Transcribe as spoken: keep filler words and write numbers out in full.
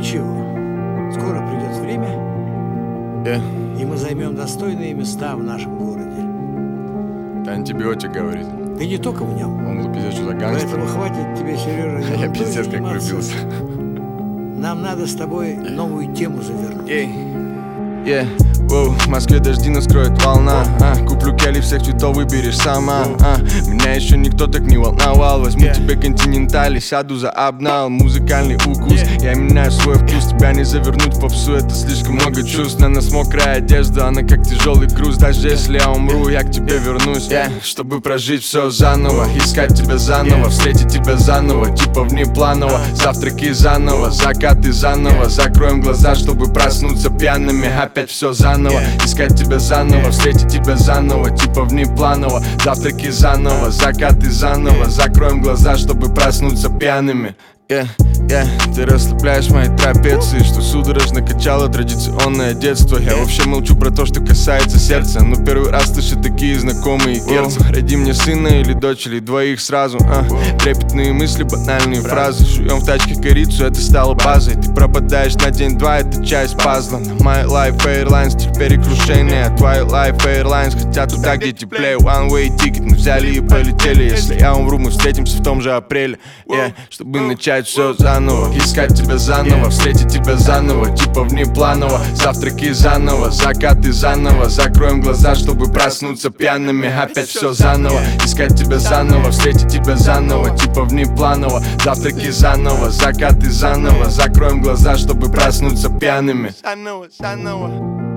Ничего, скоро придет время, Yeah. и мы займем достойные места в нашем городе. Это антибиотик говорит. Ты не только в нем. Он был пиздец, что за гангстер. Поэтому хватит тебе, Сережа, Я ерундой пиздец как заниматься. влюбился. Нам надо с тобой новую тему завернуть. Ей. Yeah. Воу, в Москве дожди наскроет волна, а, куплю кели, всех цветов выберешь сама, а, меня еще никто так не волновал. Возьму yeah. тебе континенталь и сяду за обнал. Музыкальный укус, yeah. я меняю свой вкус. Тебя не завернуть в попсу, это слишком много чувств. На нас мокрая одежда, она как тяжелый груз. Даже если я умру, я к тебе вернусь, yeah. чтобы прожить все заново, искать тебя заново, yeah. встретить тебя заново, типа внепланово. Завтраки заново, закаты заново, закроем глаза, чтобы проснуться пьяными. Опять все заново, yeah. искать тебя заново, yeah. встретить тебя заново, типа внепланово. Завтраки заново, закаты заново, закроем глаза, чтобы проснуться пьяными. Yeah, yeah. Ты расслабляешь мои трапеции, что судорожно качало традиционное детство. Я вообще молчу про то, что касается сердца, но первый раз слышу такие знакомые перцы. Роди мне сына или дочь, или двоих сразу, а. Трепетные мысли, банальные фразы. Жуем в тачке корицу, это стало базой. Ты пропадаешь на день-два, это часть пазла. На My Life Airlines теперь крушение. Твои Life Airlines хотят туда, где теплее. One way ticket мы взяли и полетели. Если я умру, мы встретимся в том же апреле, yeah. чтобы начать все заново, искать тебя заново, встретить тебя заново, типа внепланово. Завтраки заново, закаты заново, закроем глаза, чтобы проснуться пьяными. Опять все заново, искать тебя заново, встретить тебя заново, типа внепланово. Завтраки заново, закаты заново, закроем глаза, чтобы проснуться пьяными. Заново, заново.